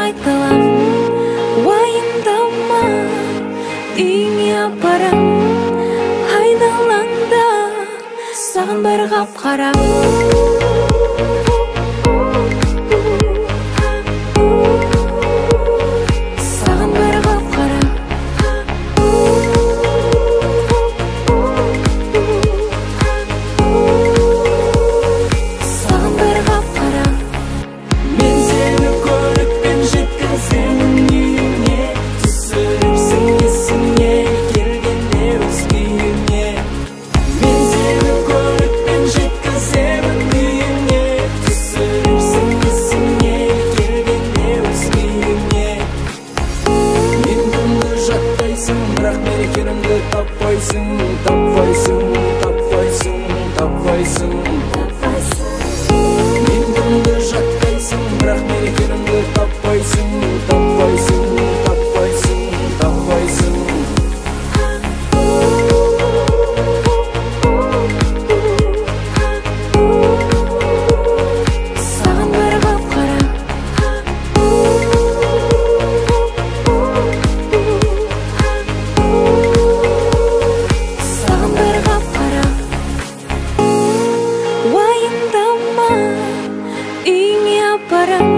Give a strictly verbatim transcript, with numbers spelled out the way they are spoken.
айтылам уайымдама үйіңе апарам айналаңда саған бәрі қап-қара. Бірақ мерекенімді таппайсың, таппайсың, таппайсың, таппайсың. Мен күнді жаттайсың, бірақ мерекенімді таппайсың, таппайсың, таппайсың, таппайсың. Саған бәрі қап-қара. Уайымдама үйіңе апарам